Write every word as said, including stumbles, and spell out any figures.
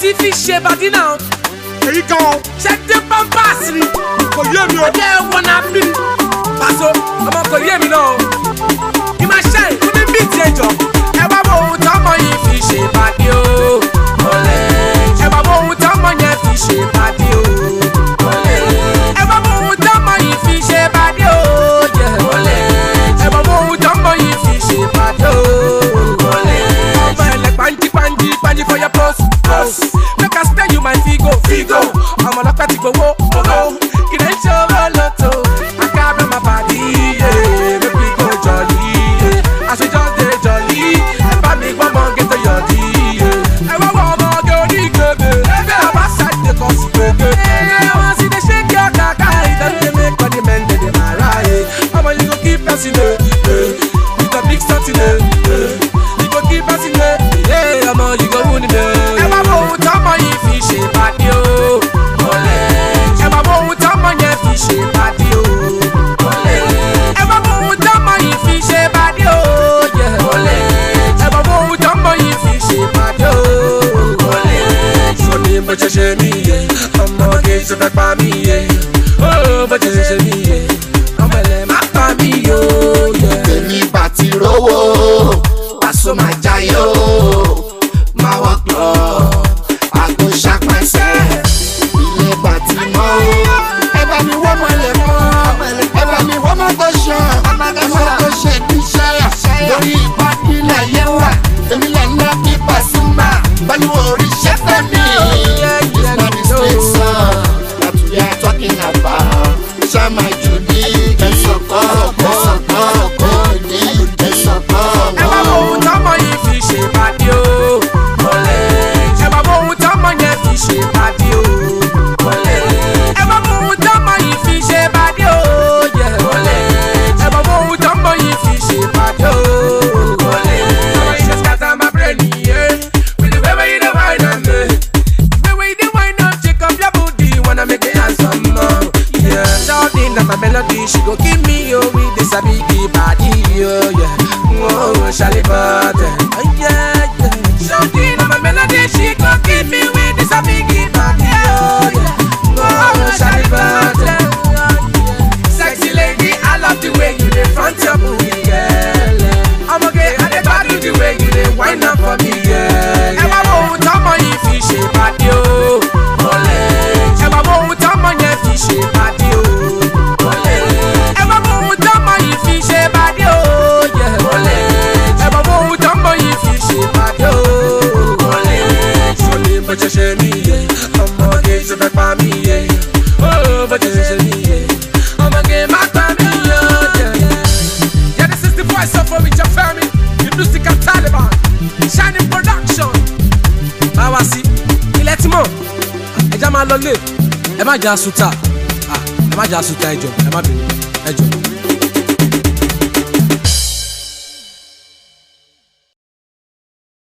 ti fi ṣe bàdí náà. èyí gan. ṣe dé pampers ni. kò yé mi o. ọdẹ wọn náà bí. Paso ọmọ kò yé mi náà. ìmọ̀ ṣe ìlú ní bí ti ẹjọ́. ẹ wá wo ohun tọ́mọ yìí fi ṣe bàdí o. ẹ wá wo ohun tọ́mọ yẹn fi ṣe bàdí o. ẹ wá wo ohun tọ́mọ yìí fi ṣe bàdí o. ẹ wá wo ohun tọ́mọ yìí fi ṣe bàdí o. ọmọ ẹlẹ panji panji panji for your post post. make I spare you my figo figo. ọmọ ọlọ́pàá ti gbowó owó. kì í ṣe owó lọ́tọ̀. I carry my body, yeah. Make we go jolly, yeah. As we just dey jolly, ẹ bá mi gbọ́ mọ́ gẹ́tọ̀ yọ̀dí, yeah. ẹ wá wọ ọmọ ọgẹ́ onígbèbè. ẹgbẹ́ ọba side dey cause gbègbè. ẹ wọ́n sì dey shake your kaka. ìtàn dey make all the men dey dey mara, yeah. ọmọ you go keep person, yeah. It's a big something, yeah. You go keep person, yeah. ọmọ you go win, yeah. ẹ wá wo ohun tọ́mọ yìí fi ṣe bàdí o. ẹ wá wo ohun tọ́mọ yẹn fi ṣe bàdí o. ẹ wá wo ohun tọ́mọ yìí fi ṣe bàdí o. ẹ wá wo ohun tọ́mọ yìí fi ṣe bàdí o. sọ ni bó ṣe ṣe mí yẹ ọmọ kì í ṣe fẹ́ pa mí yẹ bó ṣe ṣe mí yẹ ọmọ ẹlẹ́ má pa mí yó. èmi bá ti rówó Paso máa jayé o máa wọ́ pọ̀ àgbo ṣàpẹ́sẹ̀ ilé bá ti mọ́ o ẹ bá mi wọ́n mọ́ ilẹ̀ mọ́ ẹ bá mi wọ́n mọ́ tó ṣe ọmọ tó ṣe ní iṣẹ́ lórí ìpàdé láyé wà èmi lè ná bí Pasuma pẹ̀lú oríṣẹ́ fẹ́ mi. It's not the street song that we are talking about. Ṣáma jù ní ẹ̀sọ̀kọ́ ẹ̀sọ̀kọ́ kò ní ẹ̀sọ̀kọ́. ẹ wá wo ohun tọ́mọ yìí fi ṣe bàdí o. ẹ wá wo ohun tọ́mọ yẹn fi ṣe bàdí o. ẹ wá wo ohun tọ́mọ yìí fi ṣe bàdí o. ẹ wá wo ohun tọ́mọ yìí fi ṣe bàdí o. ọmọ yìí dey scatter my brain, yeah. With the way wey you dey whine on me. The way you dey whine on, shake up your booty, wanna make it handsome more. Yeah, shawty na my melody, she go give me yo with this a biggie body, yo, yeah. Oh, Charlie Butter, oh yeah, yeah. Shawty na my melody, she go give me with this a biggie body, oh yeah. Oh, Charlie Butter, sexy lady, I love the way you dey front your booty, yeah. I'm okay, I dey value the way you dey whine up for me, yeah. Ẹ wá wo ohun tọ́mọ yìí fi ṣe bàdí o. ẹ wá wo ohun tọ́mọ yẹn fi ṣe bàdí o. ẹ wá wo ohun tọ́mọ yìí fi ṣe bàdí o. ẹ wá wo ohun tọ́mọ yìí fi ṣe bàdí o. sọ ni bó ṣe ṣe mí yẹ ọmọ kì í ṣe fẹ́ pa mí yẹ bó ṣe ṣe mí yẹ ọmọ kì í má pa mí yẹ. Yeah, this is the voice of Omija Femi, the musical Taliban, Shining Production. Báwa sí ilẹ̀ tí mọ̀ ẹja máa lọ lé ẹ má jà sùtà ẹ má jà sùtà ẹjọ ẹ má bínú ẹjọ.